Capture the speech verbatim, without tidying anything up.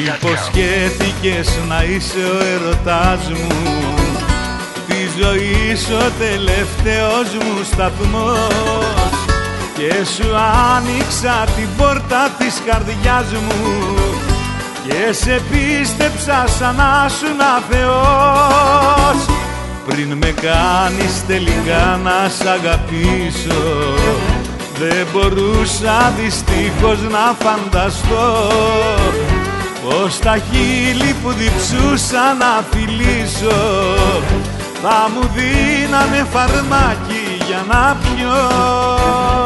Υποσχέθηκες να είσαι ο ερωτάς μου, τη ζωή σου ο τελευταίος μου σταθμός, και σου άνοιξα την πόρτα της καρδιάς μου και σε πίστεψα σαν να σου να Θεός. Πριν με κάνεις τελικά να σ' αγαπήσω, δεν μπορούσα δυστυχώς να φανταστώ πως τα χείλη που διψούσα να φιλήσω θα μου δίνανε φαρμάκι για να πιω.